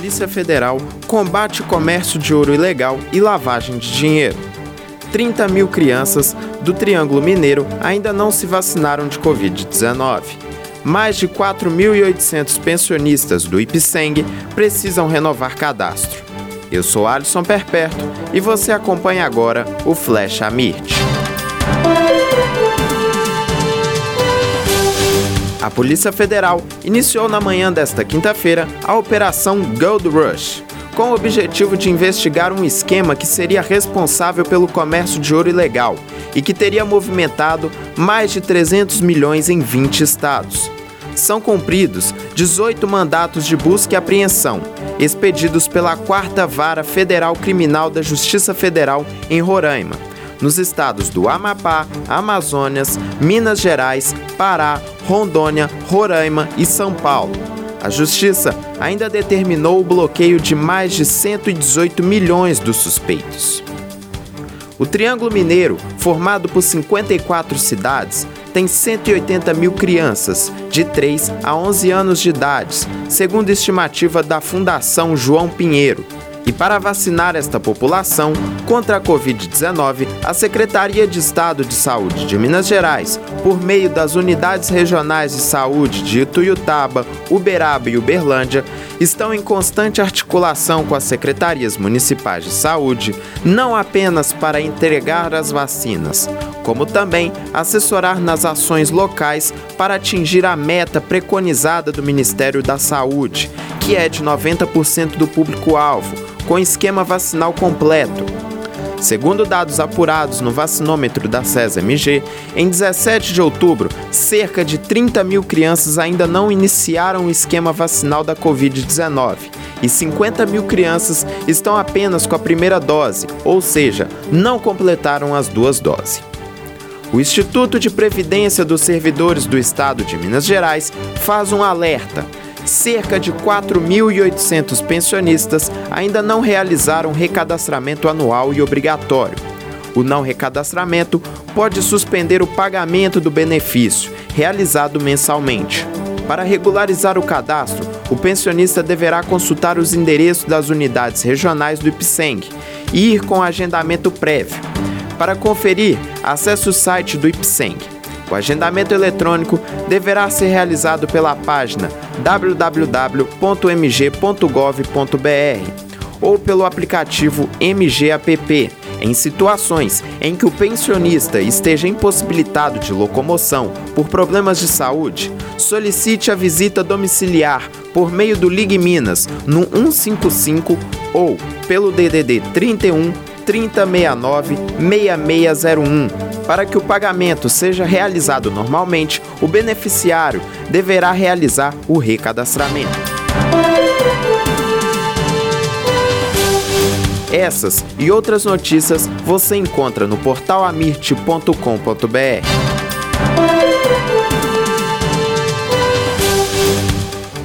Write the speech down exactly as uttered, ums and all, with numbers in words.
Polícia Federal combate comércio de ouro ilegal e lavagem de dinheiro. trinta mil crianças do Triângulo Mineiro ainda não se vacinaram de covid dezenove. Mais de quatro mil e oitocentos pensionistas do IPSENG precisam renovar cadastro. Eu sou Alisson Perperto e você acompanha agora o Flash Amirte. A Polícia Federal iniciou na manhã desta quinta-feira a Operação Gold Rush, com o objetivo de investigar um esquema que seria responsável pelo comércio de ouro ilegal e que teria movimentado mais de trezentos milhões em vinte estados. São cumpridos dezoito mandatos de busca e apreensão, expedidos pela quarta Vara Federal Criminal da Justiça Federal em Roraima, nos estados do Amapá, Amazonas, Minas Gerais, Pará, Rondônia, Roraima e São Paulo. A Justiça ainda determinou o bloqueio de mais de cento e dezoito milhões dos suspeitos. O Triângulo Mineiro, formado por cinquenta e quatro cidades, tem cento e oitenta mil crianças de três a onze anos de idade, segundo estimativa da Fundação João Pinheiro. E para vacinar esta população contra a covid dezenove, a Secretaria de Estado de Saúde de Minas Gerais, por meio das Unidades Regionais de Saúde de Ituiutaba, Uberaba e Uberlândia, estão em constante articulação com as Secretarias Municipais de Saúde, não apenas para entregar as vacinas, como também assessorar nas ações locais para atingir a meta preconizada do Ministério da Saúde, que é de noventa por cento do público-alvo, com esquema vacinal completo. Segundo dados apurados no vacinômetro da SESA-M G, em dezessete de outubro, cerca de trinta mil crianças ainda não iniciaram o esquema vacinal da covid dezenove e cinquenta mil crianças estão apenas com a primeira dose, ou seja, não completaram as duas doses. O Instituto de Previdência dos Servidores do Estado de Minas Gerais faz um alerta. Cerca de quatro mil e oitocentos pensionistas ainda não realizaram recadastramento anual e obrigatório. O não recadastramento pode suspender o pagamento do benefício, realizado mensalmente. Para regularizar o cadastro, o pensionista deverá consultar os endereços das unidades regionais do IPSENG e ir com agendamento prévio. Para conferir, acesse o site do IPSENG. O agendamento eletrônico deverá ser realizado pela página w w w ponto m g ponto gov ponto b r ou pelo aplicativo M G App, em situações em que o pensionista esteja impossibilitado de locomoção por problemas de saúde. Solicite a visita domiciliar por meio do Ligue Minas no um cinco cinco ou pelo D D D trinta e um, trinta, sessenta e nove, sessenta e seis zero um. Para que o pagamento seja realizado normalmente, o beneficiário deverá realizar o recadastramento. Essas e outras notícias você encontra no portal amirte ponto com ponto b r.